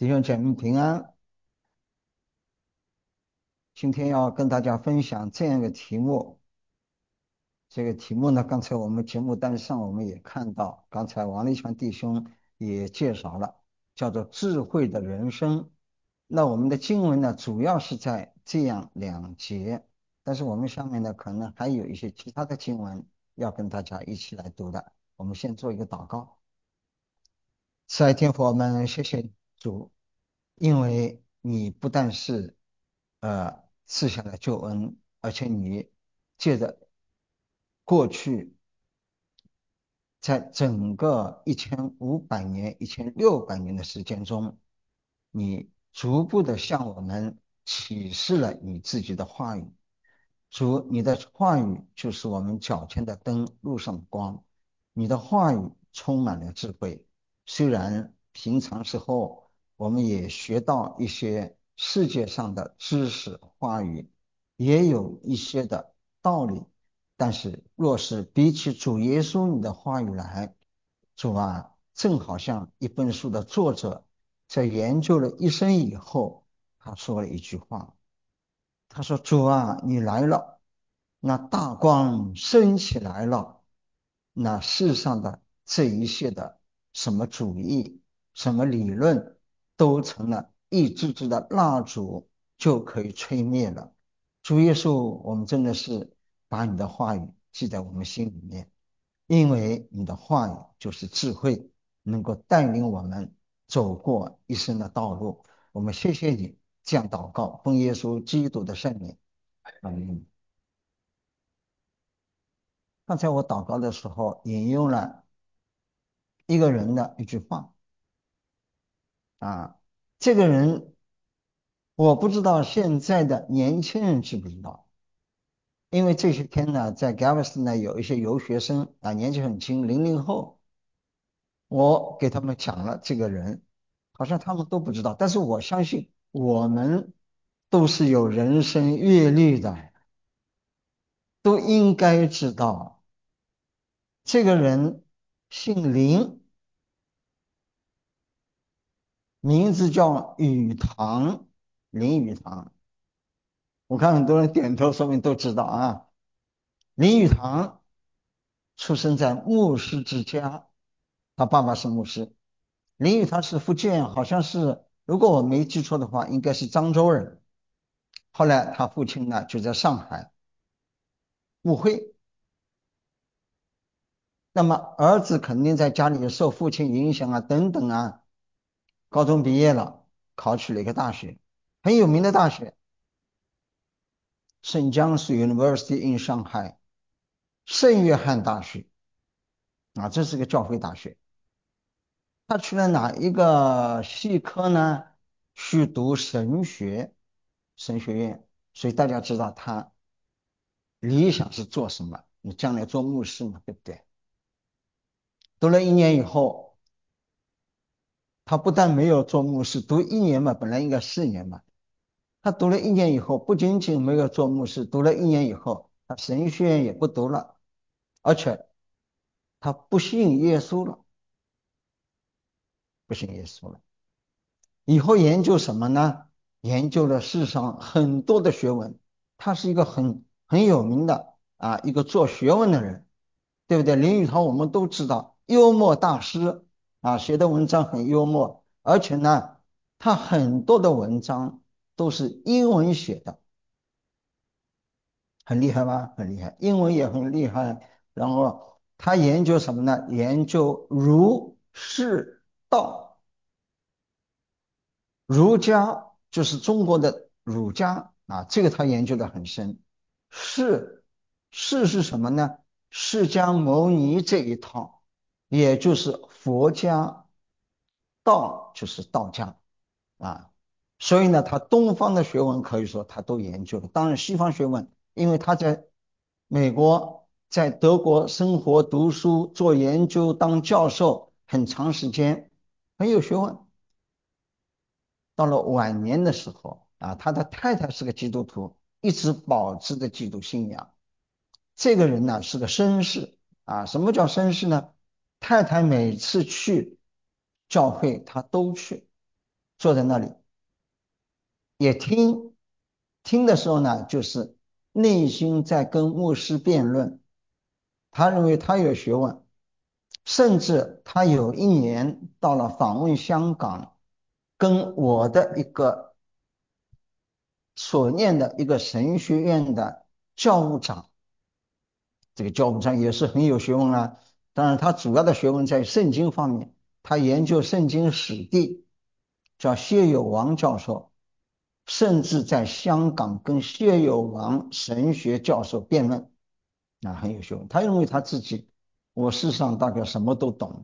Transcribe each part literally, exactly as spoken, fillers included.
弟兄姐妹平安，今天要跟大家分享这样一个题目。这个题目呢，刚才我们节目单上我们也看到，刚才王立强弟兄也介绍了，叫做智慧的人生。那我们的经文呢，主要是在这样两节，但是我们下面呢，可能还有一些其他的经文要跟大家一起来读的。我们先做一个祷告。慈爱天父，我们谢谢主，因为你不但是呃赐下了救恩，而且你借着过去在整个一千五百年、一千六百年的时间中，你逐步的向我们启示了你自己的话语。主，你的话语就是我们脚前的灯，路上的光。你的话语充满了智慧，虽然平常时候我们也学到一些世界上的知识话语，也有一些的道理，但是若是比起主耶稣你的话语来，主啊，正好像一本书的作者在研究了一生以后，他说了一句话。他说：“主啊，你来了，那大光升起来了，那世上的这一切的什么主义、什么理论，都成了一支支的蜡烛，就可以吹灭了。主耶稣，我们真的是把你的话语记在我们心里面，因为你的话语就是智慧，能够带领我们走过一生的道路。我们谢谢你。”这样祷告，奉耶稣基督的圣名。嗯，刚才我祷告的时候引用了一个人的一句话啊，这个人我不知道现在的年轻人知不知道，因为这些天呢，在 Galveston 呢有一些留学生啊，年纪很轻，零零后，我给他们讲了这个人，好像他们都不知道，但是我相信我们都是有人生阅历的，都应该知道。这个人姓林，名字叫雨堂，林语堂。我看很多人点头，说明都知道啊。林语堂出生在牧师之家，他爸爸是牧师。林语堂是福建，好像是，如果我没记错的话，应该是漳州人。后来他父亲呢就在上海误会，那么儿子肯定在家里受父亲影响啊，等等啊。高中毕业了，考取了一个大学，很有名的大学，圣江苏 University in Shanghai，圣约翰大学啊，这是个教会大学。他去了哪一个系科呢？去读神学，神学院。所以大家知道他理想是做什么？你将来做牧师嘛，对不对？读了一年以后，他不但没有做牧师，读一年嘛，本来应该四年嘛。他读了一年以后，不仅仅没有做牧师，读了一年以后，他神学院也不读了，而且他不信耶稣了，不信耶稣了。以后研究什么呢？研究了世上很多的学问。他是一个很很有名的啊，一个做学问的人，对不对？林语堂我们都知道，幽默大师啊，写的文章很幽默，而且呢，他很多的文章都是英文写的。很厉害吧？很厉害，英文也很厉害。然后他研究什么呢？研究儒释道。儒家就是中国的儒家啊，这个他研究的很深。释释是什么呢？释迦牟尼这一套，也就是佛家。道就是道家啊。所以呢，他东方的学问可以说他都研究了。当然，西方学问，因为他在美国、在德国生活、读书、做研究、当教授很长时间，很有学问。到了晚年的时候啊，他的太太是个基督徒，一直保持着基督信仰。这个人呢是个绅士啊。什么叫绅士呢？太太每次去教会他都去， 坐在那里也听，听的时候呢，就是内心在跟牧师辩论，他认为他有学问，甚至他有一年到了访问香港，跟我的一个所念的一个神学院的教务长，这个教务长也是很有学问啊。当然，他主要的学问在圣经方面，他研究圣经史地，叫谢友王教授，甚至在香港跟谢友王神学教授辩论，啊，很有学问。他认为他自己，我世上大概什么都懂。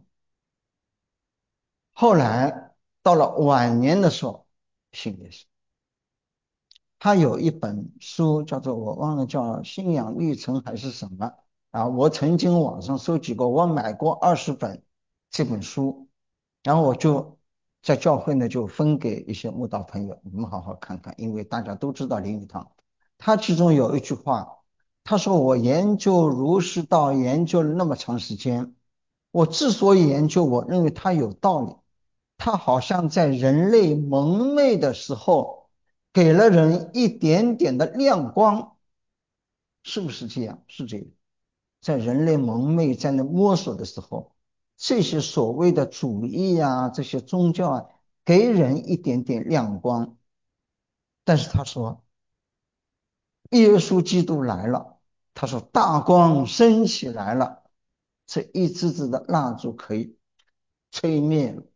后来到了晚年的时候，信耶稣。他有一本书叫做我忘了叫信仰历程还是什么啊，我曾经网上搜集过，我买过二十本这本书，然后我就在教会呢就分给一些慕道朋友，你们好好看看，因为大家都知道林语堂，他其中有一句话，他说我研究儒释道研究了那么长时间，我之所以研究，我认为它有道理，它好像在人类蒙昧的时候。给了人一点点的亮光，是不是这样？是这样。在人类蒙昧在那摸索的时候，这些所谓的主义啊，这些宗教啊，给人一点点亮光。但是他说，耶稣基督来了，他说大光升起来了，这一支支的蜡烛可以吹灭了。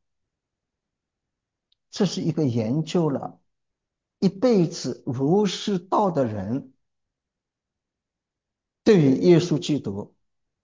这是一个研究了一辈子儒释道的人对于耶稣基督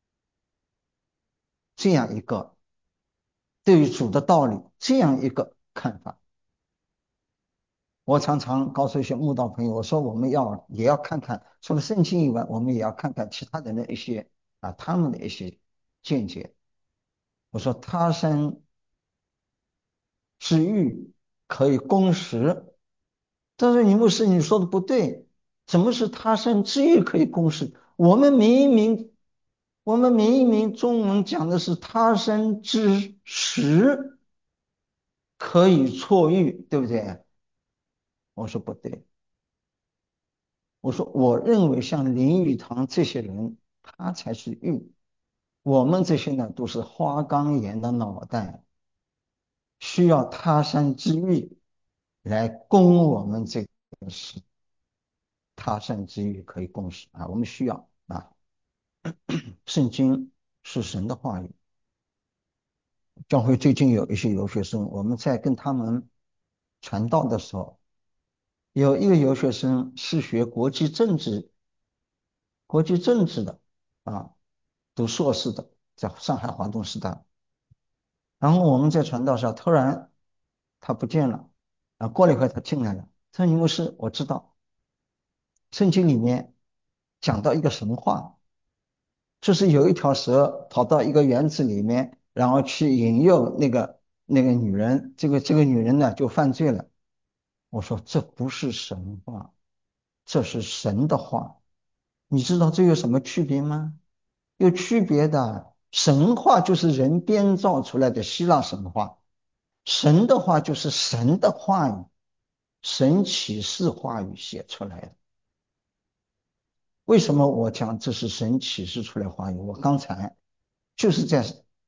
这样一个对于主的道理这样一个看法。我常常告诉一些慕道朋友，我说我们要也要看看，除了圣经以外，我们也要看看其他人的一些啊他们的一些见解。我说他生之欲可以攻食，但是你牧师你说的不对，怎么是他生之欲可以攻食？我们明明我们明明中文讲的是他生之时可以错喻，对不对？我说不对，我说我认为像林语堂这些人，他才是玉，我们这些呢都是花岗岩的脑袋，需要他山之玉来供我们这个事，他山之玉可以供食啊，我们需要啊，圣经是神的话语。教会最近有一些留学生，我们在跟他们传道的时候，有一个留学生是学国际政治国际政治的啊，读硕士的，在上海华东师大。然后我们在传道上突然他不见了，啊，过了一会他进来了，他说："尼牧师，我知道圣经里面讲到一个神话，就是有一条蛇跑到一个园子里面，然后去引诱那个那个女人，这个这个女人呢就犯罪了。"我说这不是神话，这是神的话。你知道这有什么区别吗？有区别的。神话就是人编造出来的希腊神话，神的话就是神的话语，神启示话语写出来的。为什么我讲这是神启示出来话语？我刚才就是在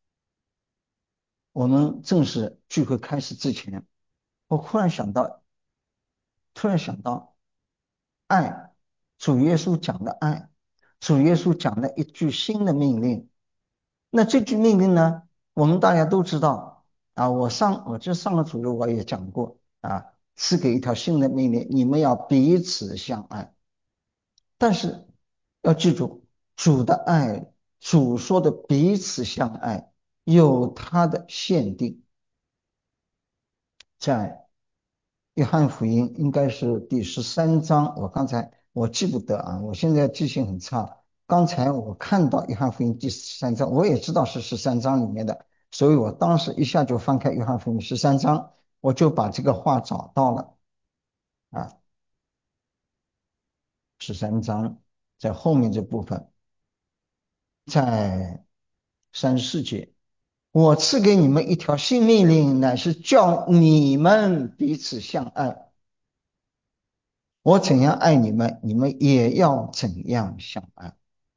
我们正式聚会开始之前，我忽然想到，突然想到爱，主耶稣讲的爱，主耶稣讲了一句新的命令。那这句命令呢，我们大家都知道啊。我上我这上个主日我也讲过啊，赐给一条新的命令，你们要彼此相爱。但是要记住，主的爱，主说的彼此相爱有它的限定，在约翰福音应该是第十三章，我刚才我记不得啊，我现在记性很差。刚才我看到约翰福音第十三章，我也知道是十三章里面的，所以我当时一下就翻开约翰福音十三章，我就把这个话找到了啊，十三章在后面这部分，在三十四节。 我赐给你们一条新命令，乃是叫你们彼此相爱。我怎样爱你们，你们也要怎样相爱。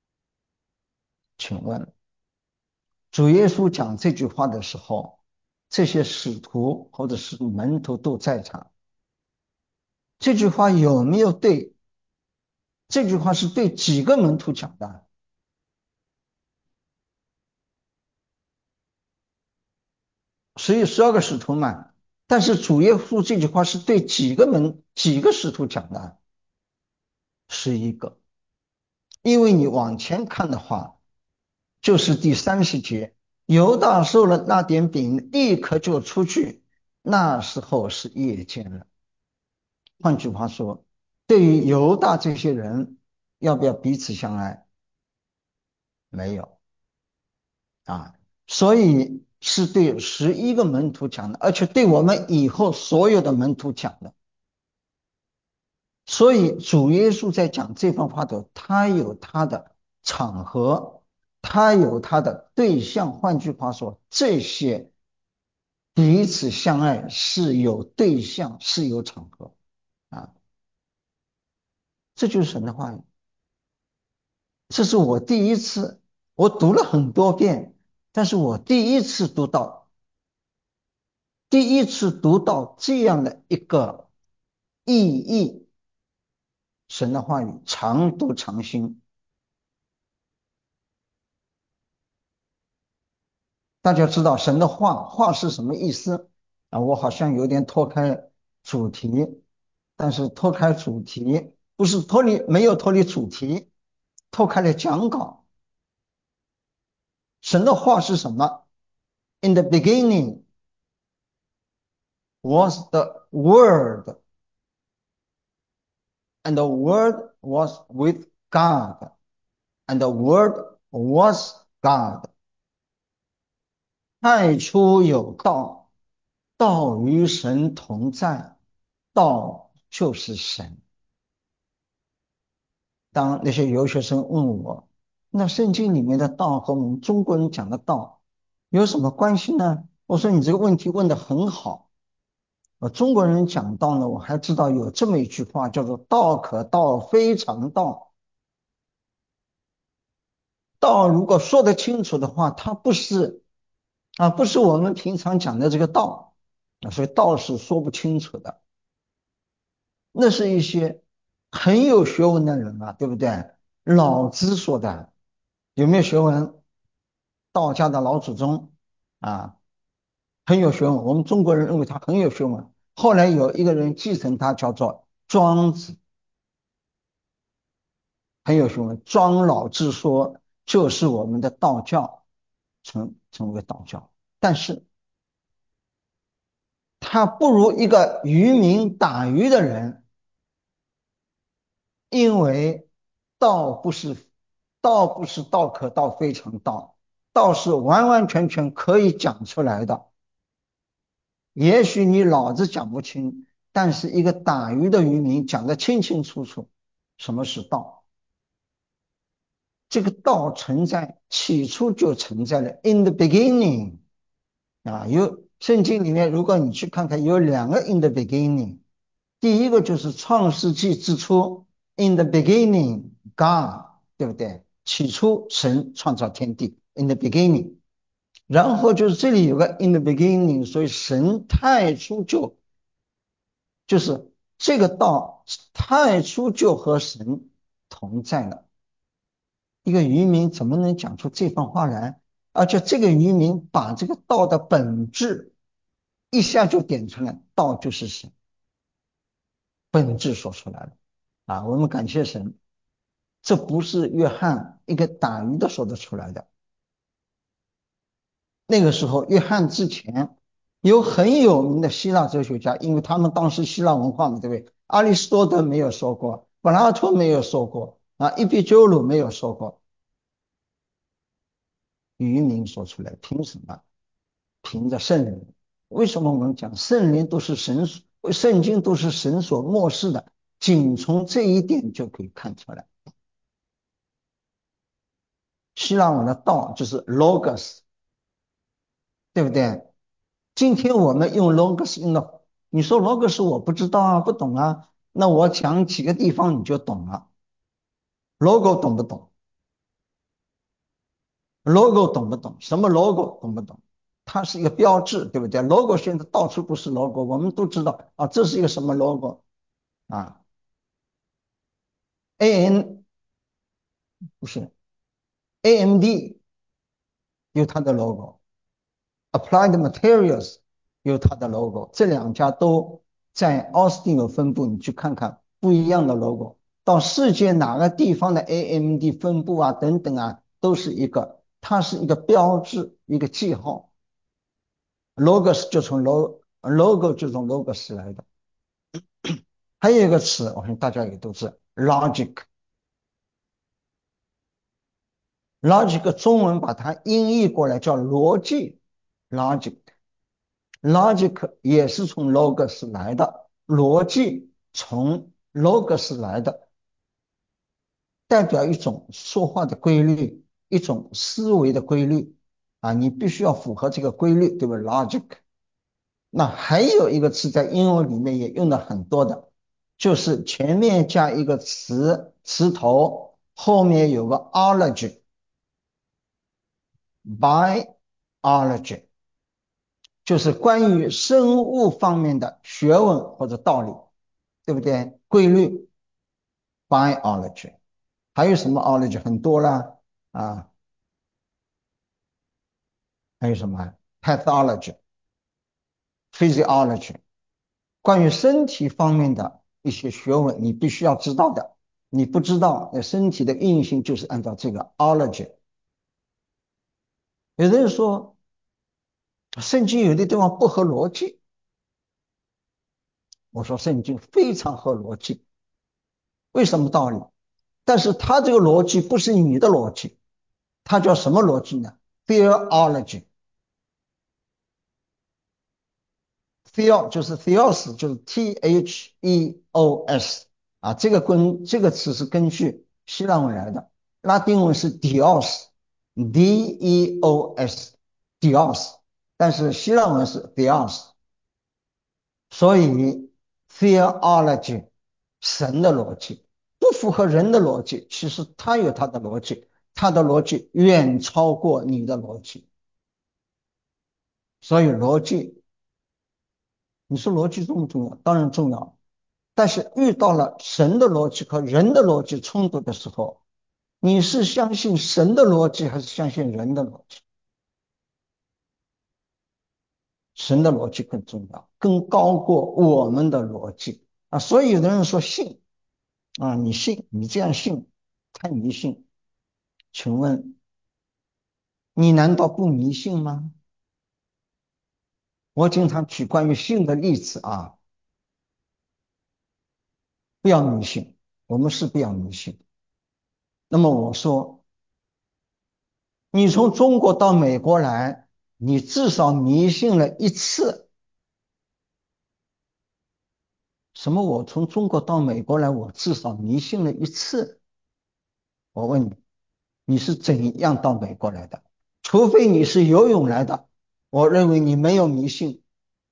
请问，主耶稣讲这句话的时候，这些使徒或者是门徒都在场，这句话有没有对？这句话是对几个门徒讲的？所以十二个使徒嘛。但是主耶稣这句话是对几个门、几个使徒讲的？十一个。因为你往前看的话，就是第三十节，犹大受了那点饼，立刻就出去，那时候是夜间了。换句话说，对于犹大这些人，要不要彼此相爱？没有啊。所以是对十一个门徒讲的，而且对我们以后所有的门徒讲的。所以主耶稣在讲这番话的，他有他的场合，他有他的对象。换句话说，这些彼此相爱是有对象，是有场合啊。这就是神的话语。这是我第一次，我读了很多遍，但是我第一次读到，第一次读到这样的一个意义。神的话语常读常新。大家知道神的话，话是什么意思啊？我好像有点脱开主题，但是脱开主题不是脱离，没有脱离主题，脱开了讲稿。神的话是什么？In the beginning was the Word, and the Word was with God, and the Word was God。太初有道，道与神同在，道就是神。当那些留学生问我，那圣经里面的道和我们中国人讲的道有什么关系呢？我说你这个问题问得很好。呃，中国人讲道呢，我还知道有这么一句话叫做"道可道，非常道"。道如果说得清楚的话，它不是啊，不是我们平常讲的这个道啊，所以道是说不清楚的。那是一些很有学问的人啊，对不对？老子说的，有没有学问？道家的老祖宗啊，很有学问。我们中国人认为他很有学问。后来有一个人继承他，叫做庄子，很有学问。庄老之说就是我们的道教，成成为道教。但是他不如一个渔民打鱼的人，因为道不是道不是道可道非常道，道是完完全全可以讲出来的。也许你老子讲不清，但是一个打鱼的渔民讲得清清楚楚，什么是道？这个道存在，起初就存在了，in the beginning 啊，有圣经里面，如果你去看看，有两个 in the beginning。第一个就是创世纪之初，in the beginning God，对不对？起初神创造天地，in the beginning。然后就是这里有个 in the beginning，所以神太初就就是这个道太初就和神同在了。一个渔民怎么能讲出这番话来？而且这个渔民把这个道的本质一下就点出来，道就是神，本质说出来了啊！我们感谢神，这不是约翰一个打鱼的说得出来的。那个时候，约翰之前有很有名的希腊哲学家，因为他们当时希腊文化嘛，对不对？阿里士多德没有说过，柏拉图没有说过啊，伊壁鸠鲁没有说过，渔民说出来，凭什么？凭着圣灵。为什么我们讲圣灵都是神，圣经都是神所漠视的？仅从这一点就可以看出来。希腊文的道就是 logos， 对不对？今天我们用 logos 用的，你说 logos 我不知道啊，不懂啊，那我讲几个地方你就懂了。logo 懂不懂？logo 懂不懂？什么 logo 懂不懂？它是一个标志，对不对？logo 现在到处都是 logo，我们都知道啊，这是一个什么 logo 啊？A N 不是 A M D 有它的 logo，Applied Materials 有它的 logo，这两家都在奥斯汀有分部，你去看看不一样的 logo。到世界哪个地方的 A M D 分部啊，等等啊，都是一个，它是一个标志，一个记号。logos 就从 logo logo 就从 logos 来的。还有一个词，我看大家也都知道，logic。logic 中文把它音译过来叫逻辑，logic。logic 也是从 logos 来的，逻辑从 logos 来的，代表一种说话的规律，一种思维的规律啊，你必须要符合这个规律，对吧？logic。那还有一个词在英文里面也用的很多的，就是前面加一个词词头，后面有个 ology，biology，就是关于生物方面的学问或者道理，对不对？规律 biology，还有什么 ology 很多啦啊，还有什么 pathology、physiology，关于身体方面的一些学问，你必须要知道的。你不知道，那身体的运行就是按照这个 ology。有的人说，圣经有的地方不合逻辑，我说圣经非常合逻辑，为什么道理？但是它这个逻辑不是你的逻辑，它叫什么逻辑呢？theology。theo 就是 theos，就是 T H E O S 啊，这个根这个词是根据希腊文来的，拉丁文是 dios，D E O S，dios，但是希腊文是 theos，所以 theology 神的逻辑不符合人的逻辑，其实它有它的逻辑，它的逻辑远超过你的逻辑，所以逻辑，你说逻辑重不重要？当然重要。但是遇到了神的逻辑和人的逻辑冲突的时候，你是相信神的逻辑还是相信人的逻辑？神的逻辑更重要，更高过我们的逻辑啊！所以有的人说信啊，你信，你这样信，太迷信。请问你难道不迷信吗？我经常举关于信的例子啊，不要迷信，我们是不要迷信。那么我说，你从中国到美国来，你至少迷信了一次。什么？我从中国到美国来，我至少迷信了一次。我问你，你是怎样到美国来的？除非你是游泳来的，我认为你没有迷信。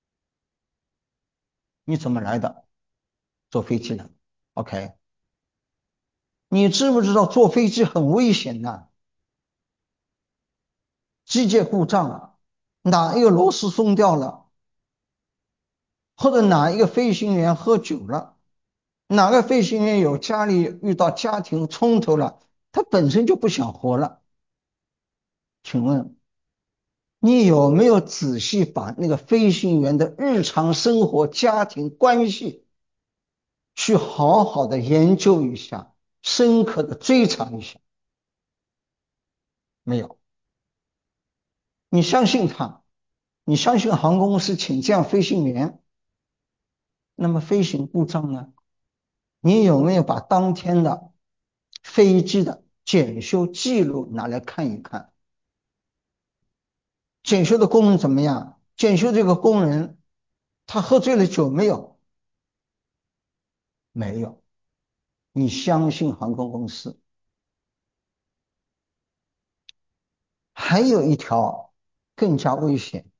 你怎么来的？坐飞机来的。OK，你知不知道坐飞机很危险的？机械故障了，哪一个螺丝松掉了，或者哪一个飞行员喝酒了？哪个飞行员有家里遇到家庭冲突了，他本身就不想活了。请问你有没有仔细把那个飞行员的日常生活、家庭关系去好好的研究一下，深刻的追查一下？没有。你相信他，你相信航空公司请这样飞行员，那么飞行故障呢？你有没有把当天的飞机的检修记录拿来看一看？检修的工人怎么样？检修这个工人他喝醉了酒没有？没有。你相信航空公司？还有一条更加危险，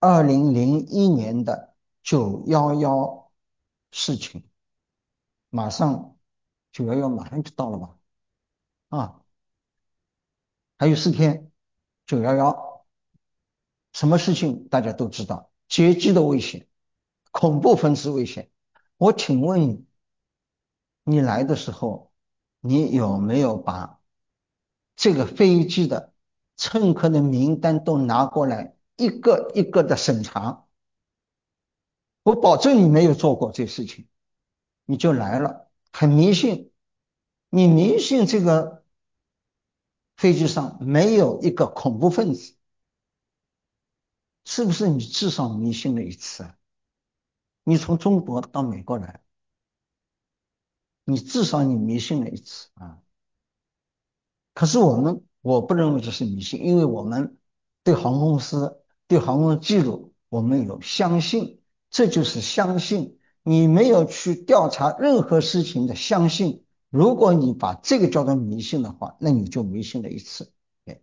二零零一年的九一一事情，马上九一一马上就到了吧？啊，还有四天，九一一，什么事情大家都知道，劫机的危险，恐怖分子危险。我请问你，你来的时候，你有没有把这个飞机的乘客的名单都拿过来，一个一个的审查？我保证你没有做过这事情，你就来了，很迷信。你迷信这个飞机上没有一个恐怖分子，是不是你至少迷信了一次啊？你从中国到美国来，你至少你迷信了一次啊。可是我们，我不认为这是迷信，因为我们对航空公司、对航空的记录，我们有相信，这就是相信。你没有去调查任何事情的相信，如果你把这个叫做迷信的话，那你就迷信了一次。哎，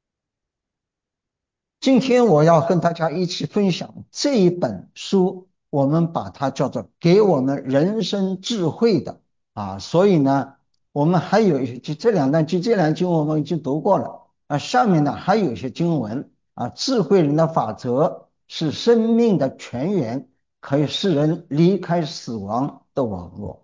今天我要跟大家一起分享这一本书，我们把它叫做给我们人生智慧的啊。所以呢，我们还有一些，就这两段，就这两经我们已经读过了啊。下面呢还有一些经文啊，智慧人的法则是生命的泉源，可以使人离开死亡的网络。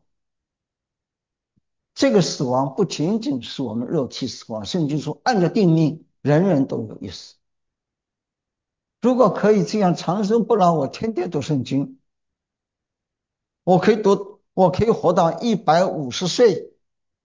这个死亡不仅仅是我们肉体死亡，甚至说按照定命，人人都有一死。如果可以这样长生不老，我天天读圣经，我可以读，我可以活到一百五十岁。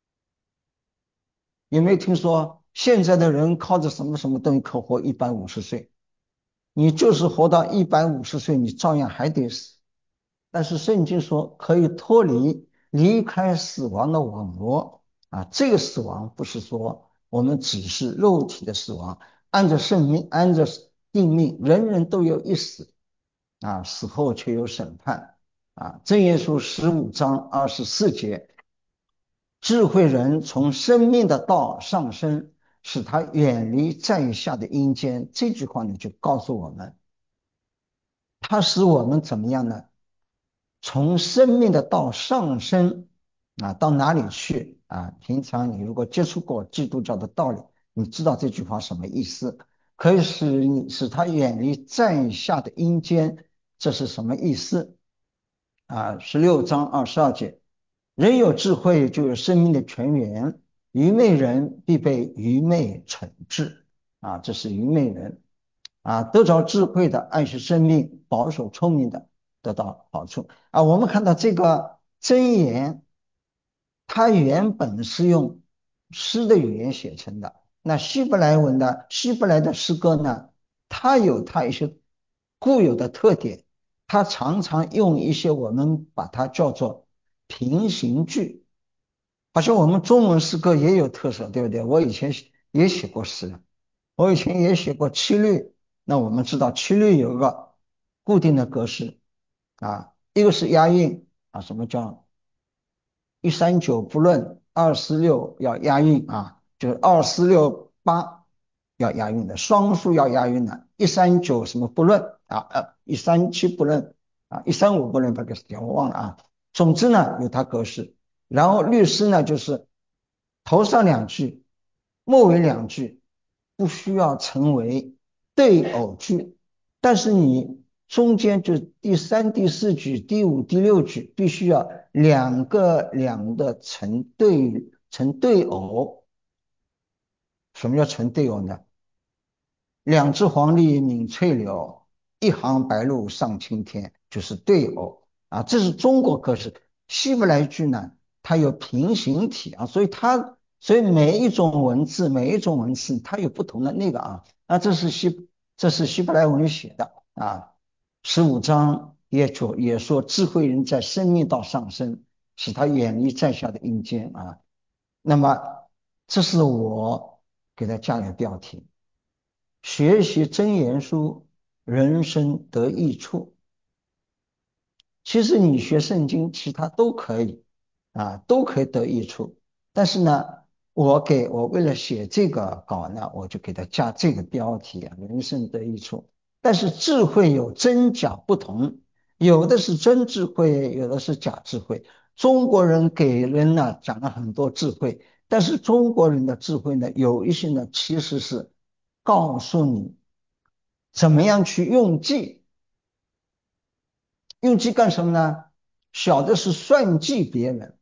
有没有听说现在的人靠着什么什么东西可活一百五十岁？你就是活到一百五十岁，你照样还得死。但是圣经说可以脱离离开死亡的网络啊，这个死亡不是说我们只是肉体的死亡，按照圣命，按照定命，人人都有一死啊，死后却有审判啊。箴言书十五章二十四节，智慧人从生命的道上升，使他远离在下的阴间。这句话呢，就告诉我们，它使我们怎么样呢？从生命的道上升啊，到哪里去啊？平常你如果接触过基督教的道理，你知道这句话什么意思？可以使你使他远离在下的阴间，这是什么意思？啊，十六章二十二节，人有智慧就有生命的泉源，愚昧人必被愚昧惩治。啊，这是愚昧人。啊，得着智慧的爱惜生命，保守聪明的得到好处。啊，我们看到这个箴言，它原本是用诗的语言写成的。那希伯来文的希伯来的诗歌呢，它有它一些固有的特点，它常常用一些我们把它叫做平行句，好像我们中文诗歌也有特色，对不对？我以前也写过诗，我以前也写过七律。那我们知道七律有一个固定的格式啊，一个是押韵啊，什么叫一三九不论，二四六要押韵啊，就是二四六八要押韵的，双数要押韵的，一三九什么不论啊，呃，一三七不论啊，一三五不论，把这个我忘了啊。总之呢，有它格式。然后律诗呢，就是头上两句，末尾两句，不需要成为对偶句，但是你中间就第三、第四句、第五、第六句必须要两个两的成对成对偶。什么叫成对偶呢？两只黄鹂鸣翠柳，一行白鹭上青天，就是对偶啊。这是中国格式。希伯来句呢，它有平行体啊，所以它所以每一种文字每一种文字它有不同的那个啊。那这是希这是希伯来文写的啊。十五章也说也说智慧人在生命道上升，使他远离在下的阴间啊。那么这是我给他加的标题。学习真言书，人生得益处。其实你学圣经，其他都可以啊，都可以得益处。但是呢，我给我为了写这个稿呢，我就给他加这个标题啊，人生得益处。 但是智慧有真假不同，有的是真智慧，有的是假智慧。中国人给人呢讲了很多智慧，但是中国人的智慧呢，有一些呢其实是告诉你怎么样去用计。用计干什么呢？小的是算计别人，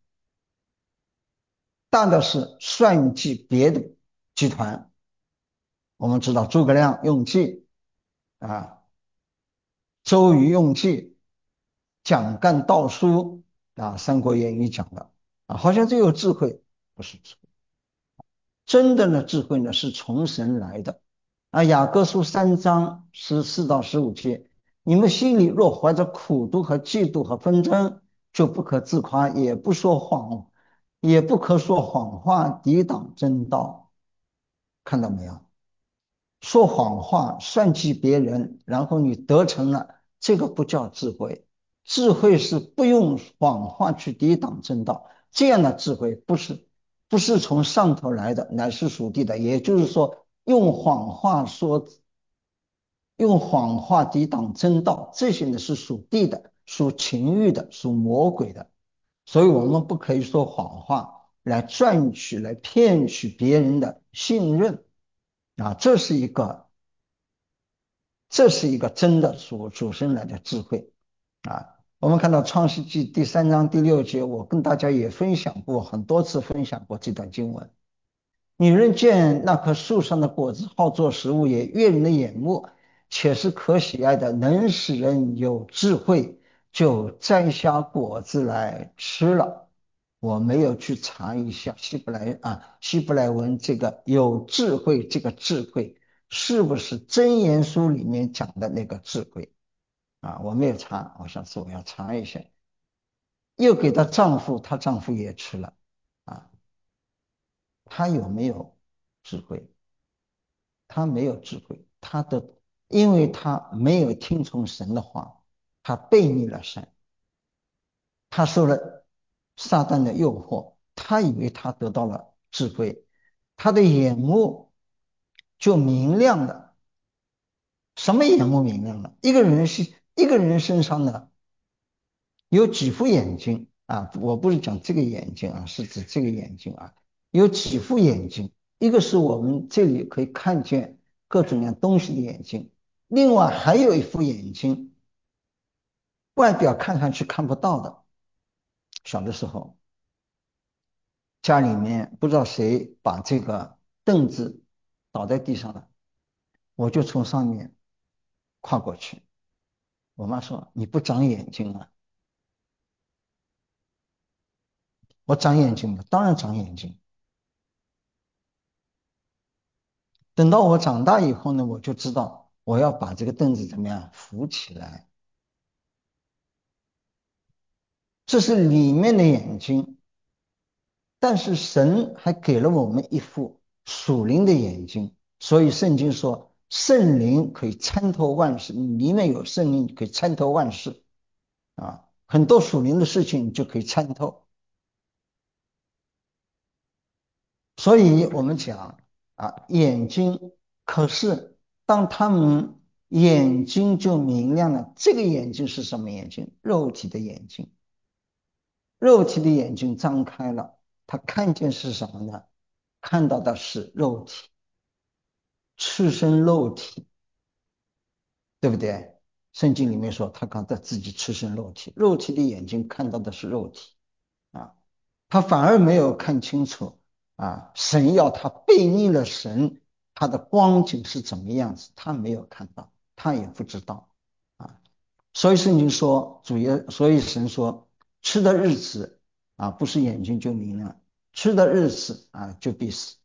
大的是算计别的集团。我们知道诸葛亮用计啊，周瑜用计，蒋干盗书啊，《三国演义》讲的啊，好像这有智慧，不是智慧。真的呢，智慧呢是从神来的啊。雅各书三章十四到十五节，你们心里若怀着苦毒和嫉妒和纷争，就不可自夸，也不说谎，也不可说谎话，抵挡真道。看到没有？说谎话，算计别人，然后你得逞了，这个不叫智慧。智慧是不用谎话去抵挡正道，这样的智慧不是不是从上头来的，乃是属地的。也就是说，用谎话说，用谎话抵挡正道，这些呢是属地的，属情欲的，属魔鬼的。所以我们不可以说谎话来赚取、来骗取别人的信任啊，这是一个。这是一个真的属主生来的智慧啊！我们看到创世纪第三章第六节，我跟大家也分享过很多次，分享过这段经文。女人见那棵树上的果子好做食物，也悦人的眼目，且是可喜爱的，能使人有智慧，就摘下果子来吃了。我没有去查一下希伯来啊，希伯来文这个有智慧，这个智慧是不是箴言书里面讲的那个智慧啊？我没有查，我下次我要查一下。又给她丈夫，她丈夫也吃了啊，她有没有智慧？她没有智慧，她的，因为她没有听从神的话，她背逆了神，她受了撒旦的诱惑，她以为她得到了智慧，她的眼目就明亮了。什么眼目明亮了？一个人是一个人身上呢有几副眼睛啊？我不是讲这个眼睛啊，是指这个眼睛啊，有几副眼睛？一个是我们这里可以看见各种各样东西的眼睛，另外还有一副眼睛，外表看上去看不到的。小的时候，家里面不知道谁把这个凳子倒在地上了，我就从上面跨过去。我妈说：“你不长眼睛啊？”我长眼睛了，当然长眼睛。等到我长大以后呢，我就知道我要把这个凳子怎么样扶起来。这是里面的眼睛，但是神还给了我们一副属灵的眼睛，所以圣经说圣灵可以参透万事，你里面有圣灵可以参透万事啊，很多属灵的事情你就可以参透。所以我们讲啊，眼睛，可是当他们眼睛就明亮了，这个眼睛是什么眼睛？肉体的眼睛，肉体的眼睛张开了，他看见是什么呢？看到的是肉体，赤身肉体，对不对？圣经里面说他刚才自己赤身肉体，肉体的眼睛看到的是肉体啊。他反而没有看清楚啊，神要他背逆了神，他的光景是怎么样子，他没有看到，他也不知道啊。所以圣经说，主耶，所以神说，吃的日子啊，不是眼睛就明亮，吃的日子啊，就必死，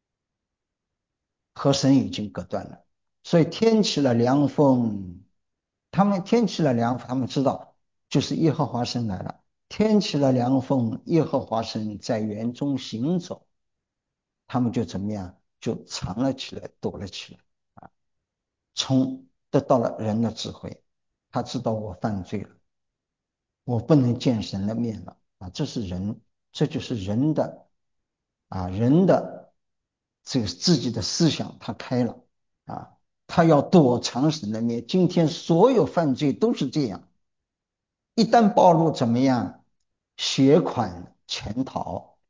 和神已经隔断了。所以天起了凉风，他们天起了凉风，他们知道就是耶和华神来了。天起了凉风，耶和华神在园中行走，他们就怎么样，就藏了起来，躲了起来啊，从得到了人的智慧，他知道我犯罪了，我不能见神的面了啊，这是人，这就是人的啊，人的这个自己的思想他开了啊。 他要躲藏神的面。今天所有犯罪都是这样，一旦暴露怎么样？携款潜逃，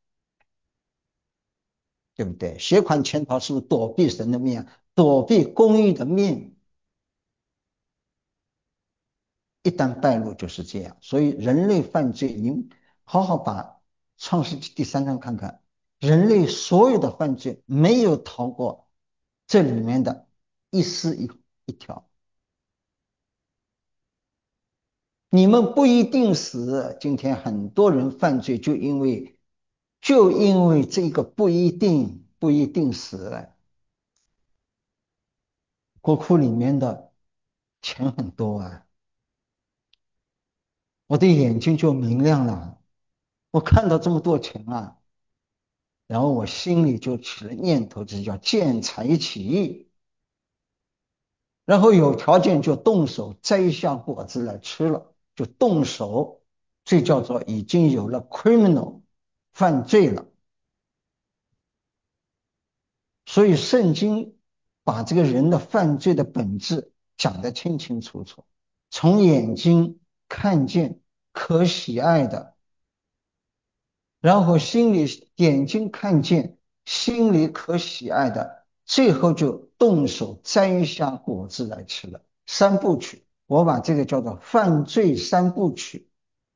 对不对？携款潜逃是不是躲避神的面，躲避公义的面？一旦败露就是这样。所以人类犯罪，你好好把创世纪第三章看看，人类所有的犯罪没有逃过这里面的一丝一一条。你们不一定死。今天很多人犯罪，就因为就因为这个不一定不一定死。国库里面的钱很多啊，我的眼睛就明亮了。我看到这么多钱啊，然后我心里就起了念头，这叫见财起意，然后有条件就动手摘下果子来吃了，就动手，这叫做已经有了 criminal 犯罪了。所以圣经把这个人的犯罪的本质讲得清清楚楚，从眼睛看见可喜爱的，然后心里眼睛看见心里可喜爱的，最后就动手摘下果子来吃了。三部曲，我把这个叫做犯罪三部曲。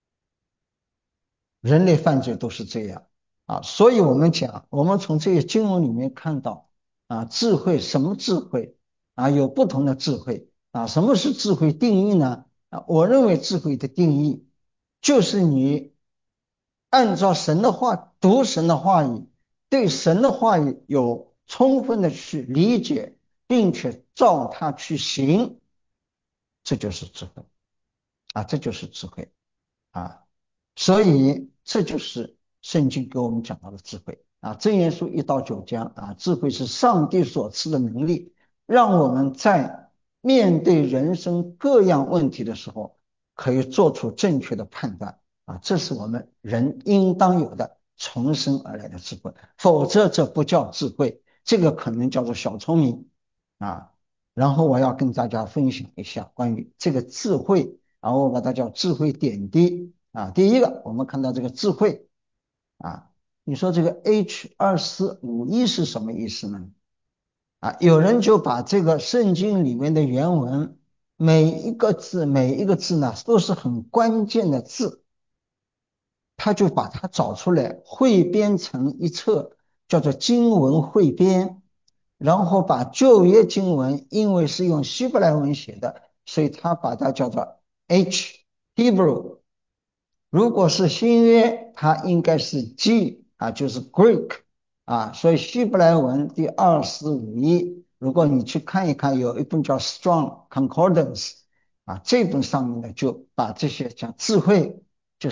人类犯罪都是这样啊，所以我们讲，我们从这些经文里面看到啊，智慧什么智慧啊，有不同的智慧啊。什么是智慧定义呢？啊，我认为智慧的定义就是你按照神的话读神的话语，对神的话语有充分的去理解，并且照它去行，这就是智慧啊，这就是智慧啊。所以这就是圣经给我们讲到的智慧啊。箴言书一到九章啊，智慧是上帝所赐的能力，让我们在面对人生各样问题的时候，可以做出正确的判断啊。这是我们人应当有的重生而来的智慧，否则这不叫智慧，这个可能叫做小聪明啊。然后我要跟大家分享一下关于这个智慧，然后我把它叫智慧点滴啊。第一个，我们看到这个智慧啊，你说这个 H 二四五一是什么意思呢？啊，有人就把这个圣经里面的原文每一个字每一个字呢都是很关键的字，他就把它找出来汇编成一册，叫做经文汇编。然后把旧约经文，因为是用希伯来文写的，所以他把它叫做 H Hebrew。如果是新约，它应该是 G 啊，就是 Greek 啊。所以希伯来文第二四五一，如果你去看一看，有一本叫 Strong Concordance 啊，这本上面呢就把这些讲智慧，就是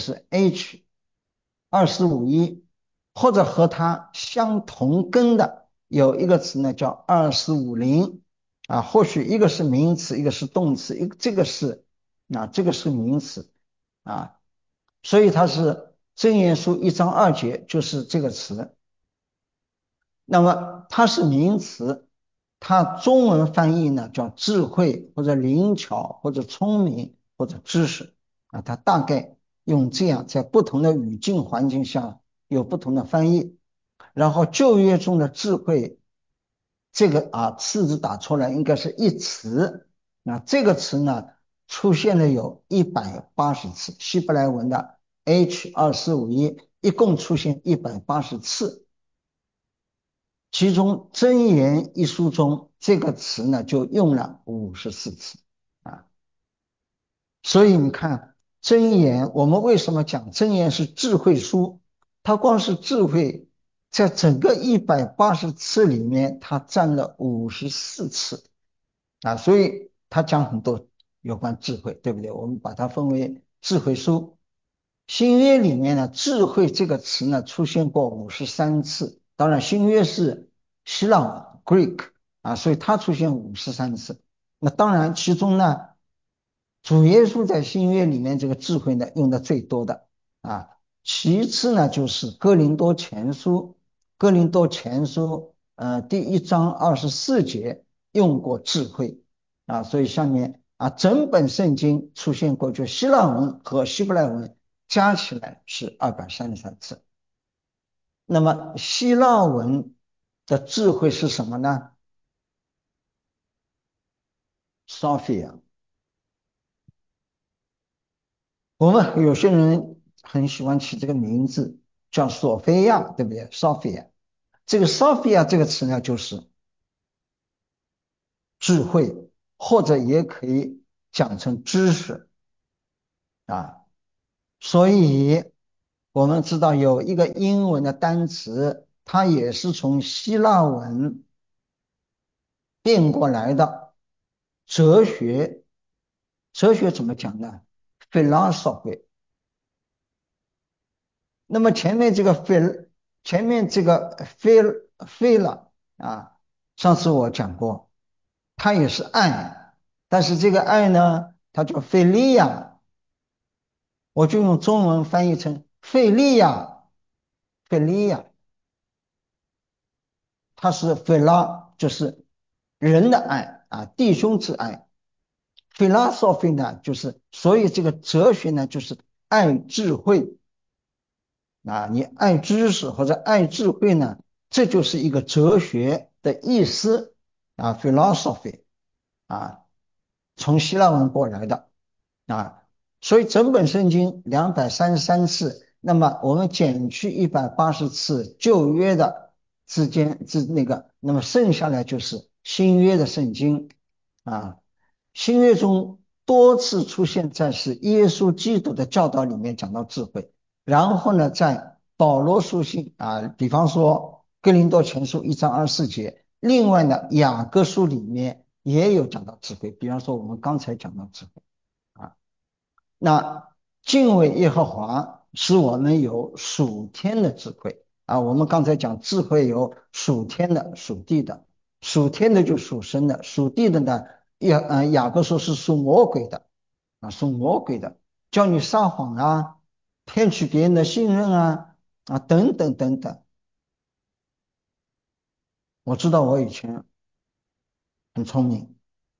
H 二四五一，或者和它相同根的有一个词呢叫二四五零啊，或许一个是名词，一个是动词，一个这个是啊，这个是名词啊。所以它是箴言书一章二节就是这个词。那么它是名词，它中文翻译呢叫智慧或者灵巧或者聪明或者知识啊，它大概用这样在不同的语境环境下有不同的翻译。然后旧约中的智慧这个啊次字打出来应该是一词，那这个词呢出现了有一百八十次，希伯来文的 H 二四五一一共出现一百八十次，其中箴言一书中这个词呢就用了五十四次啊。所以你看箴言，我们为什么讲箴言是智慧书？它光是智慧，在整个一百八十次里面，它占了五十四次啊，所以它讲很多有关智慧，对不对？我们把它分为智慧书。新约里面呢，智慧这个词呢出现过五十三次，当然新约是希腊文 Greek 啊，所以它出现五十三次。那当然其中呢，主耶稣在新约里面这个智慧呢用的最多的啊，其次呢就是哥林多前书，哥林多前书呃第一章二十四节用过智慧啊，所以下面啊整本圣经出现过就希腊文和希伯来文加起来是二百三十三次。那么希腊文的智慧是什么呢？Sophia。我们有些人很喜欢起这个名字叫索菲亚，对不对？Sophia。这个 Sophia 这个词呢，就是智慧，或者也可以讲成知识啊。所以我们知道有一个英文的单词，它也是从希腊文变过来的。哲学，哲学怎么讲呢？philosophy。那么前面这个 phil，前面这个 phil phil 啊，上次我讲过，它也是爱，但是这个爱呢，它叫 philia，我就用中文翻译成费利亚，费利亚，它是 phila，就是人的爱啊，弟兄之爱。philosophy 呢，就是所以这个哲学呢，就是爱智慧。啊，你爱知识或者爱智慧呢，这就是一个哲学的意思啊，philosophy 啊，从希腊文过来的啊，所以整本圣经两百三十三次，那么我们减去一百八十次旧约的之间之那个，那么剩下来就是新约的圣经啊。新约中多次出现在是耶稣基督的教导里面讲到智慧。然后呢，在保罗书信啊，比方说哥林多前书一章二十四节，另外呢，雅各书里面也有讲到智慧，比方说我们刚才讲到智慧啊，那敬畏耶和华使我们有属天的智慧啊，我们刚才讲智慧有属天的、属地的，属天的就属神的，属地的呢，雅呃雅各书是属魔鬼的啊，属魔鬼的，叫你撒谎啊。骗取别人的信任啊啊等等等等。我知道我以前很聪明，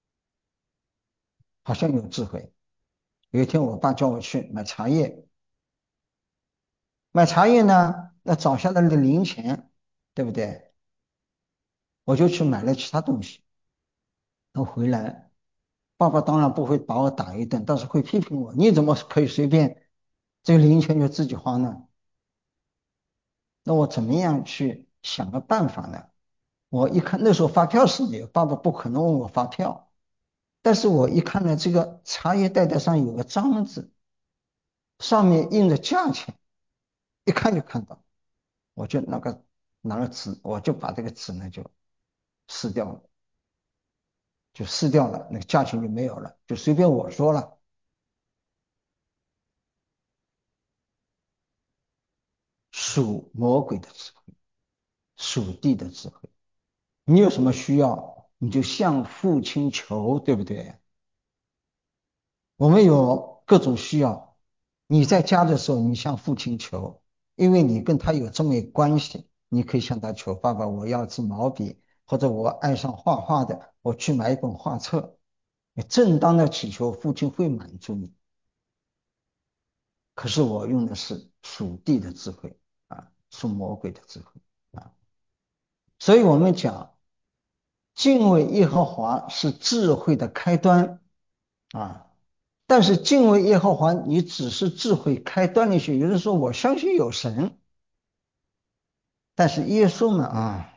好像有智慧。有一天我爸叫我去买茶叶，买茶叶呢，那找下来的零钱，对不对？我就去买了其他东西。那回来，爸爸当然不会把我打一顿，但是会批评我，你怎么可以随便这个零钱就自己花呢？那我怎么样去想个办法呢？我一看那时候发票是没有，爸爸不可能问我发票。但是我一看呢，这个茶叶袋袋上有个章子，上面印着价钱，一看就看到，我就那个拿个纸，我就把这个纸呢就撕掉了，就撕掉了，那个价钱就没有了，就随便我说了。属魔鬼的智慧，属地的智慧，你有什么需要，你就向父亲求，对不对？我们有各种需要，你在家的时候，你向父亲求，因为你跟他有这么一个关系，你可以向他求，爸爸，我要支毛笔，或者我爱上画画的，我去买一本画册。你正当的祈求，父亲会满足你。可是我用的是属地的智慧啊，属魔鬼的智慧啊，所以我们讲敬畏耶和华是智慧的开端啊。但是敬畏耶和华，你只是智慧开端的学。有人说我相信有神，但是耶稣呢啊，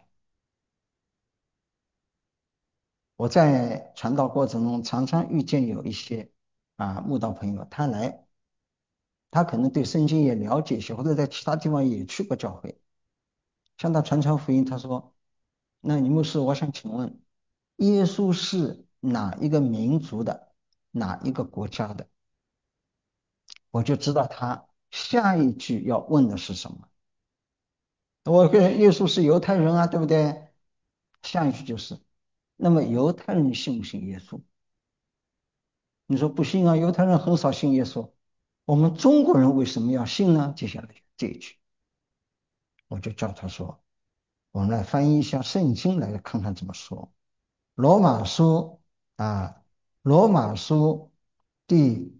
我在传道过程中常常遇见有一些啊慕道朋友，他来，他可能对圣经也了解一些，或者在其他地方也去过教会，向他传传福音。他说：“那你牧师，我想请问，耶稣是哪一个民族的，哪一个国家的？”我就知道他下一句要问的是什么。我跟耶稣是犹太人啊，对不对？下一句就是，那么犹太人信不信耶稣？你说不信啊，犹太人很少信耶稣。我们中国人为什么要信呢？接下来这一句，我就叫他说，我们来翻译一下圣经来看看怎么说。 罗马书啊，罗马书第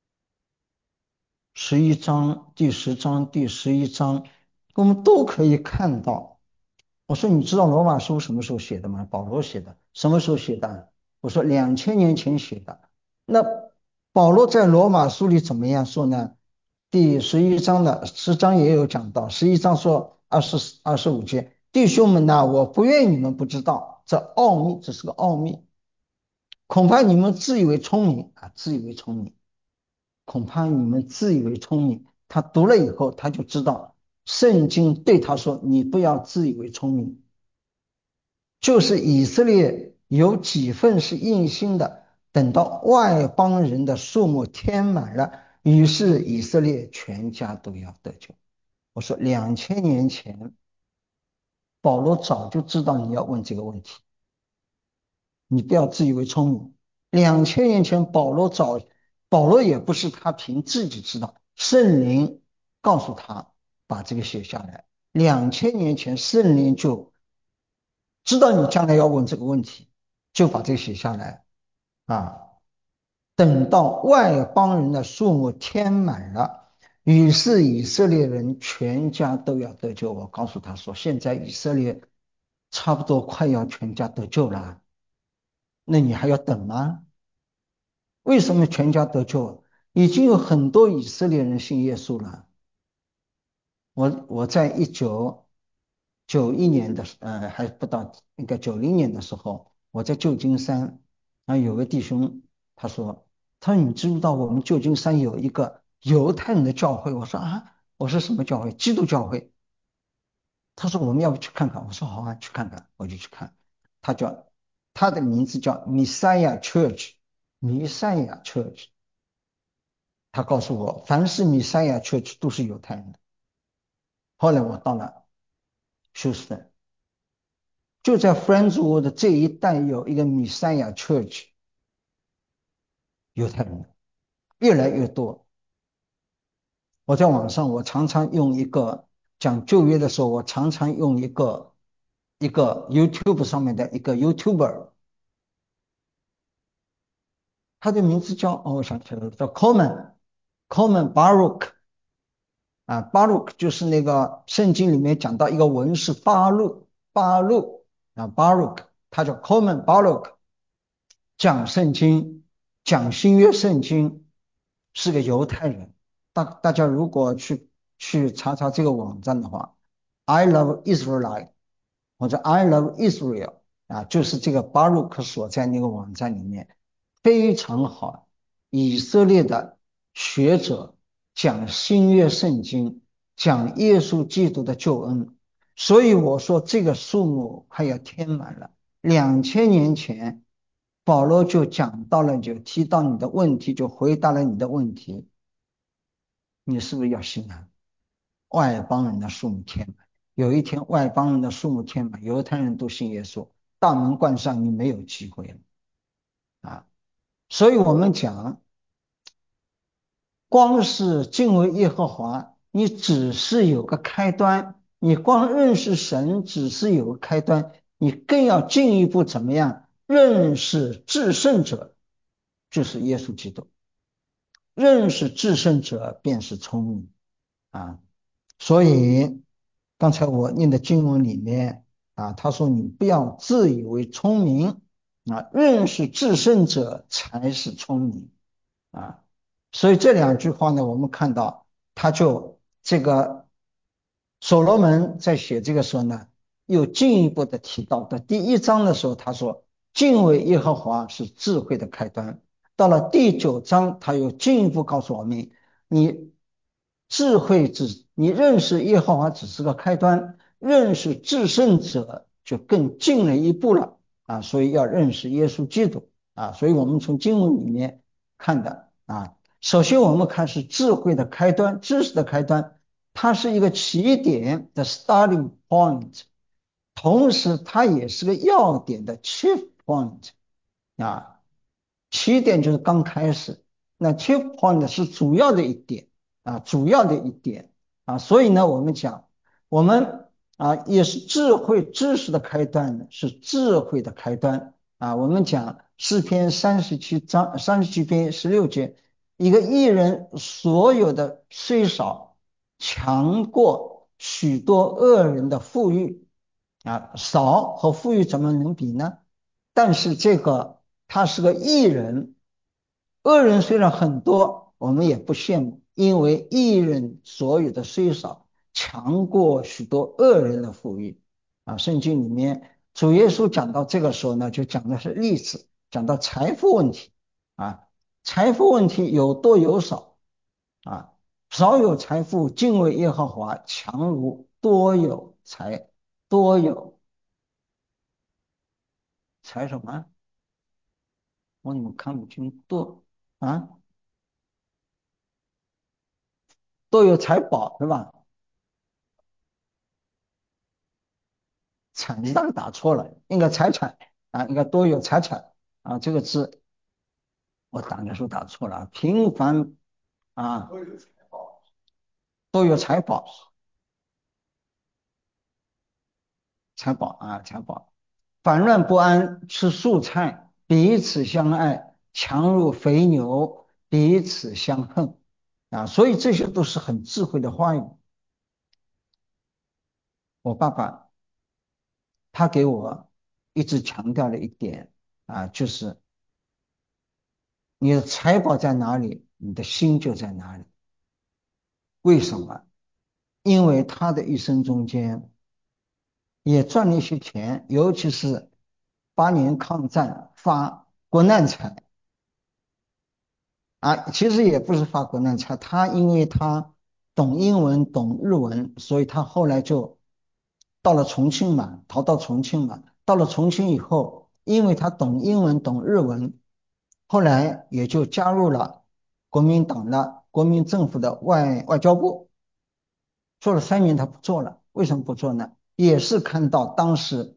十一章、第十章、第十一章，我们都可以看到。我说你知道罗马书什么时候写的吗？保罗写的，什么时候写的？我说两千年前写的。那保罗在罗马书里怎么样说呢？第十一章的十章也有讲到，十一章说二十二十五节，弟兄们呐，我不愿你们不知道这奥秘，这是个奥秘，恐怕你们自以为聪明啊，自以为聪明，恐怕你们自以为聪明。他读了以后，他就知道圣经对他说：“你不要自以为聪明。”就是以色列有几份是硬心的，等到外邦人的数目填满了，于是以色列全家都要得救。我说两千年前，保罗早就知道你要问这个问题，你不要自以为聪明。两千年前，保罗早，保罗也不是他凭自己知道，圣灵告诉他把这个写下来。两千年前，圣灵就知道你将来要问这个问题，就把这个写下来啊。等到外邦人的数目填满了，于是以色列人全家都要得救。我告诉他说，现在以色列差不多快要全家得救了，那你还要等吗？为什么全家得救？已经有很多以色列人信耶稣了。我我在一九九一年的呃还不到应该九零年的时候，我在旧金山，啊有个弟兄他说，他说你知不知道我们旧金山有一个犹太人的教会？我说啊，我说什么教会？基督教会。他说我们要不去看看？我说好啊，去看看，我就去看。他叫他的名字叫 Messiah Church， 弥赛亚 Church。他告诉我，凡是弥赛亚 Church 都是犹太人的。后来我到了休斯顿。就在 Friendswood 这一带有一个米赛亚 Church， 犹太人越来越多。我在网上，我常常用一个讲旧约的时候，我常常用一个一个 YouTube 上面的一个 YouTuber，他的名字叫哦，我想起来了，叫 Coleman Coleman Baruch 啊，Baruch 就是那个圣经里面讲到一个文士巴路巴路啊，Baruch，他叫 Coleman Baruch。讲圣经，讲新约圣经，是个犹太人。大大家如果去去查查这个网站的话，I love Israelite 或者 I love Israel 啊，就是这个巴鲁克所在那个网站里面非常好。以色列的学者讲新约圣经，讲耶稣基督的救恩，所以我说这个数目快要填满了。两千年前。保罗就讲到了，就提到你的问题，就回答了你的问题，你是不是要信啊？外邦人的数目填满，有一天外邦人的数目填满，犹太人都信耶稣，大门关上，你没有机会了啊！所以我们讲，光是敬畏耶和华，你只是有个开端，你光认识神只是有个开端，你更要进一步怎么样认识至圣者，就是耶稣基督。认识至圣者便是聪明啊。所以刚才我念的经文里面啊，他说你不要自以为聪明啊，认识至圣者才是聪明啊。所以这两句话呢，我们看到他就这个所罗门在写这个时候呢，又进一步的提到，在第一章的时候他说敬畏耶和华是智慧的开端。到了第九章，他又进一步告诉我们，你智慧只，你认识耶和华只是个开端，认识至圣者就更进了一步了啊！所以要认识耶稣基督啊！所以我们从经文里面看的啊，首先我们看是智慧的开端，知识的开端，它是一个起点的 starting point，同时它也是个要点的 chief point 啊。起点就是刚开始，那 chief point 是主要的一点啊，主要的一点啊，所以呢，我们讲我们啊也是智慧知识的开端，是智慧的开端啊，我们讲诗篇三十七章三十七篇十六节，一个艺人所有的虽少，强过许多恶人的富裕啊，少和富裕怎么能比呢？但是这个他是个艺人，恶人虽然很多，我们也不羡慕，因为艺人所有的虽少，强过许多恶人的富裕啊。圣经里面主耶稣讲到这个时候呢，就讲的是例子，讲到财富问题啊，财富问题有多有少啊，少有财富，敬畏耶和华，强如多有财，多有财什么？我怎么看不清？多啊，多有财宝是吧？产字大打错了，应该财产啊，应该多有财产啊，这个字我打的时候打错了，平凡啊，多有财宝，财宝啊，财宝，烦乱不安，吃素菜，彼此相爱，强如肥牛，彼此相恨啊，所以这些都是很智慧的话语。我爸爸他给我一直强调的一点啊，就是你的财宝在哪里，你的心就在哪里。为什么？因为他的一生中间也赚了一些钱，尤其是八年抗战发国难财啊，其实也不是发国难财，他因为他懂英文、懂日文，所以他后来就到了重庆嘛，逃到重庆嘛。到了重庆以后，因为他懂英文、懂日文，后来也就加入了国民党的国民政府的外外交部。做了三年，他不做了，为什么不做呢？也是看到当时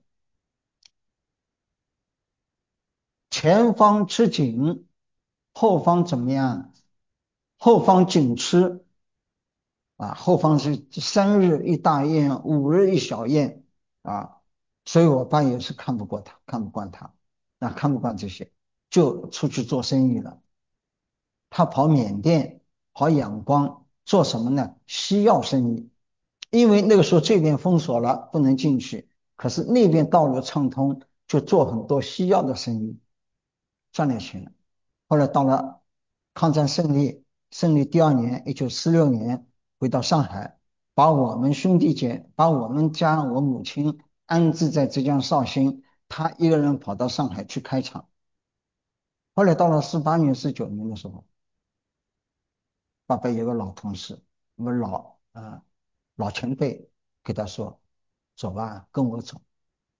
前方吃紧，后方怎么样？后方紧吃啊，后方是三日一大宴，五日一小宴啊，所以我爸也是看不过他，看不惯他，那看不惯这些，就出去做生意了。他跑缅甸，跑仰光，做什么呢？西药生意。因为那个时候这边封锁了，不能进去，可是那边道路畅通，就做很多西药的生意，赚点钱。后来到了抗战胜利，胜利第二年，一九四六年，回到上海，把我们兄弟姐，把我们家我母亲安置在浙江绍兴，他一个人跑到上海去开厂。后来到了四八年、四九年的时候，爸爸有个老同事，我们老啊、老前辈给他说：“走吧，跟我走。”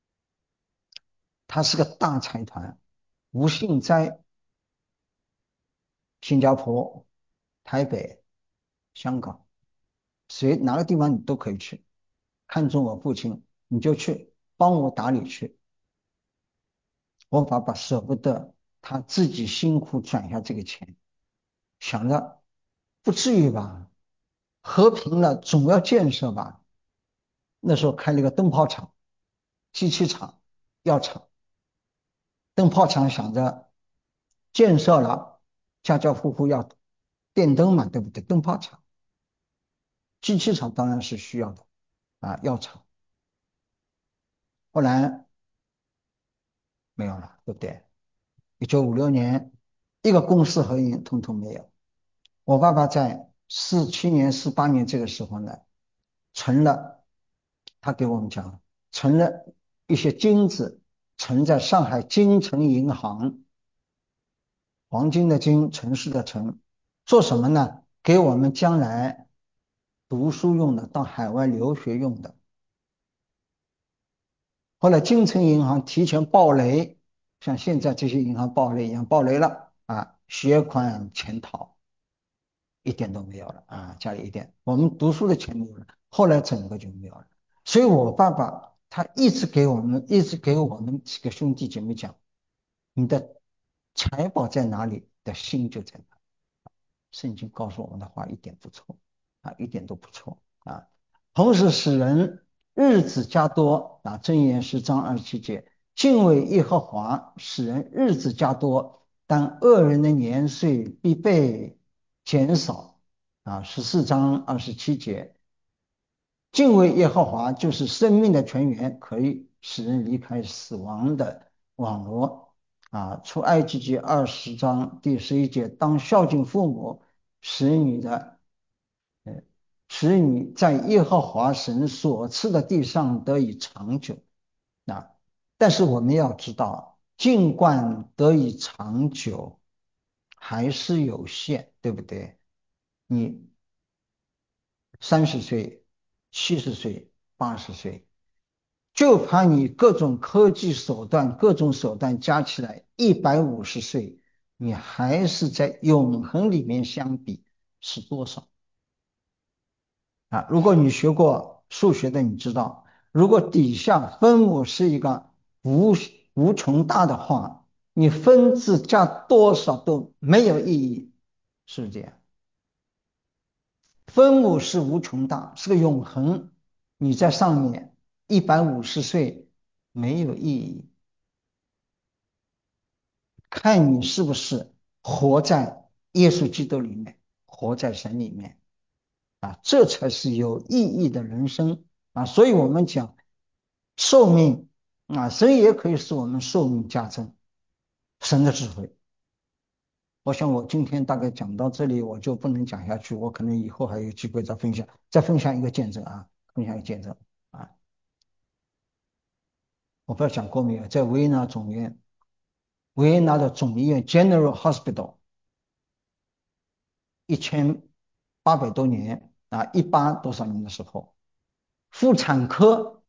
他是个大财团，无信在新加坡、台北、香港，谁哪个地方你都可以去。看中我父亲，你就去帮我打理去。我爸爸舍不得他自己辛苦赚下这个钱，想着不至于吧，和平了总要建设吧。那时候开了个灯泡厂、机器厂、药厂。灯泡厂想着建设了，家家户户要电灯嘛，对不对？灯泡厂、机器厂当然是需要的啊，药厂。后来没有了，对不对？一九五六年，一个公私合营通通没有。我爸爸在四七年、四八年这个时候呢，存了，他给我们讲，存了一些金子，存在上海金城银行，黄金的金，城市的城，做什么呢？给我们将来读书用的，到海外留学用的。后来金城银行提前暴雷，像现在这些银行暴雷一样暴雷了啊，携款潜逃，一点都没有了啊，家里一点，我们读书的钱没有了，后来整个就没有了。所以我爸爸他一直给我们，一直给我们几个兄弟姐妹讲，你的财宝在哪里，你的心就在哪里。圣经告诉我们的话一点不错啊，一点都不错啊。同时使人日子加多啊，箴言十章二十七节， 敬畏耶和华，使人日子加多，但恶人的年岁必被减少。啊，十四章二十七节，敬畏耶和华就是生命的泉源，可以使人离开死亡的网罗。啊，出埃及记二十章第十一节，当孝敬父母，使你的，呃，使你在耶和华神所赐的地上得以长久。啊，但是我们要知道，尽管得以长久，还是有限，对不对？你三十岁、七十岁、八十岁，就怕你各种科技手段、各种手段加起来一百五十岁，你还是在永恒里面相比是多少？啊，如果你学过数学的，你知道，如果底下分母是一个无无穷大的话，你分子加多少都没有意义，是不是这样？分母是无穷大，是个永恒，你在上面一百五十岁没有意义，看你是不是活在耶稣基督里面，活在神里面。啊，这才是有意义的人生啊！所以我们讲寿命啊，神也可以使我们寿命加增，神的智慧。我想我今天大概讲到这里，我就不能讲下去，我可能以后还有机会再分享，再分享一个见证啊，分享一个见证啊。我不知道讲过没有，在维也纳总院，维也纳的总医院 General Hospital 一千八百多年啊，一八多少年的时候，妇产科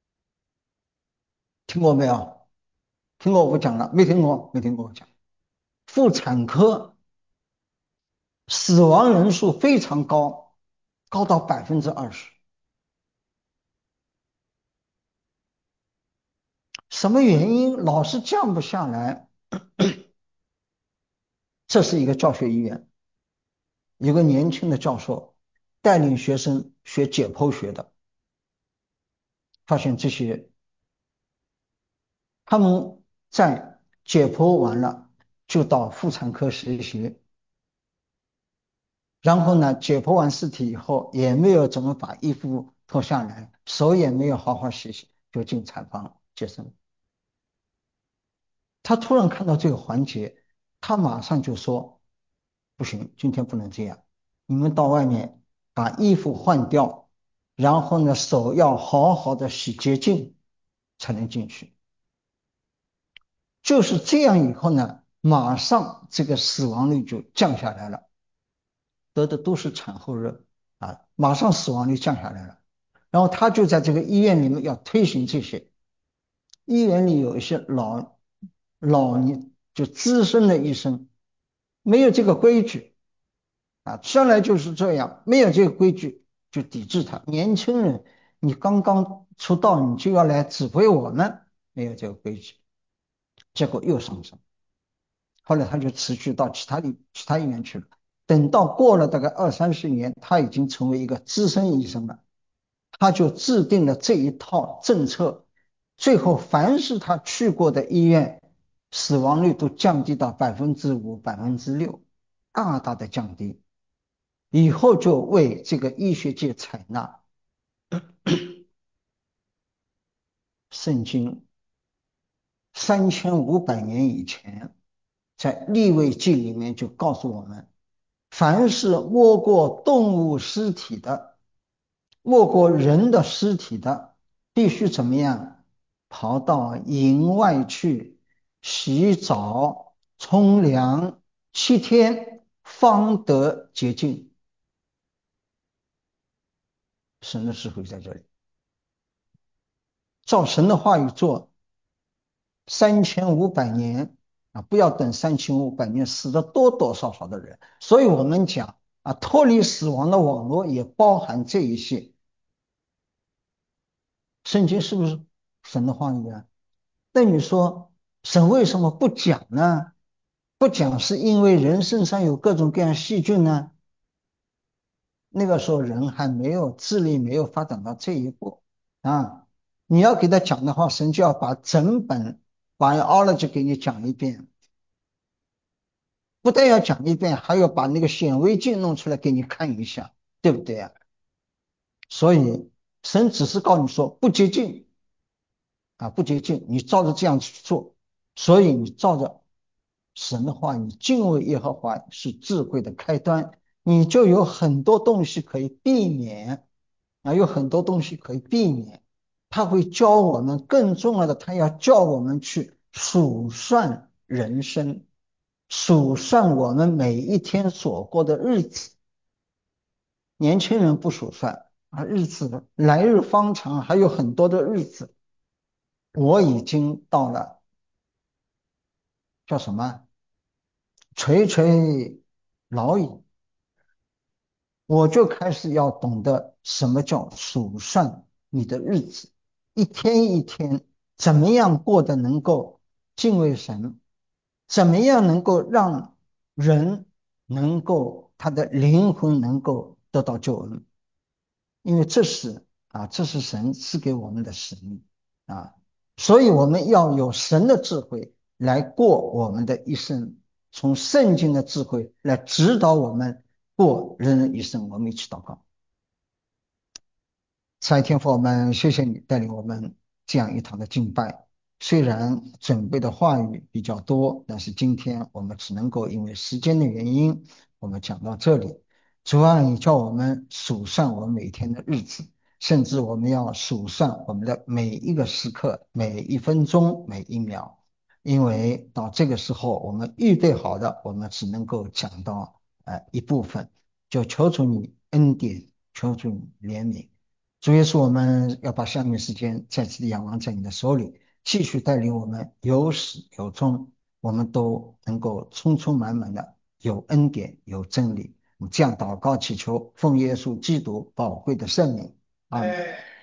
听过没有？听过我不讲了，没听过，没听过我讲。妇产科死亡人数非常高，高到百分之二十。什么原因老是降不下来？这是一个教学医院，有个年轻的教授带领学生学解剖学的，发现这些他们在解剖完了就到妇产科实习，然后呢，解剖完尸体以后也没有怎么把衣服脱下来，手也没有好好洗洗，就进产房接生。他突然看到这个环节，他马上就说：“不行，今天不能这样，你们到外面把衣服换掉，然后呢，手要好好的洗洁净才能进去。”就是这样以后呢，马上这个死亡率就降下来了，得的都是产后热啊，马上死亡率降下来了。然后他就在这个医院里面要推行这些。医院里有一些老老年就资深的医生，没有这个规矩啊，生来就是这样，没有这个规矩就抵制他。年轻人，你刚刚出道，你就要来指挥我们，没有这个规矩，结果又上升。后来他就辞去到其他地其他医院去了。等到过了大概二三十年，他已经成为一个资深医生了。他就制定了这一套政策，最后凡是他去过的医院，死亡率都降低到百分之五、百分之六，大大的降低。以后就为这个医学界采纳圣经三千五百年以前，在利未记里面就告诉我们，凡是摸过动物尸体的，没过人的尸体的，必须怎么样？跑到营外去洗澡、冲凉，七天方得洁净。神的智慧在这里，照神的话语做，三千五百年啊，不要等三千五百年，死的多多少少的人。所以我们讲啊，脱离死亡的网络也包含这一些。圣经是不是神的话语啊？那你说神为什么不讲呢？不讲是因为人身上有各种各样细菌呢？那个时候人还没有智力，没有发展到这一步啊。你要给他讲的话，神就要把整本 biology 给你讲一遍，不但要讲一遍，还要把那个显微镜弄出来给你看一下，对不对啊？所以神只是告诉你说不洁净啊，不洁净，你照着这样去做，所以你照着神的话，你敬畏耶和华是智慧的开端，你就有很多东西可以避免啊，有很多东西可以避免。他会教我们，更重要的，他要教我们去数算人生，数算我们每一天所过的日子。年轻人不数算啊，日子来日方长，还有很多的日子。我已经到了叫什么垂垂老矣，我就开始要懂得什么叫数算你的日子，一天一天怎么样过得能够敬畏神，怎么样能够让人能够他的灵魂能够得到救恩。因为这是啊，这是神赐给我们的使命啊，所以我们要有神的智慧来过我们的一生，从圣经的智慧来指导我们过人人一生。我们一起祷告。慈爱天父，我们谢谢你带领我们这样一堂的敬拜。虽然准备的话语比较多，但是今天我们只能够因为时间的原因，我们讲到这里。主啊，你叫我们数算我们每天的日子，甚至我们要数算我们的每一个时刻、每一分钟、每一秒，因为到这个时候，我们预备好的，我们只能够讲到呃一部分，就求主你恩典，求主你怜悯。主耶稣，我们要把下面时间再次的仰望在你的手里，继续带领我们有始有终，我们都能够充充满满的有恩典有真理。我们这样祷告祈求，奉耶稣基督宝贵的圣名，阿门。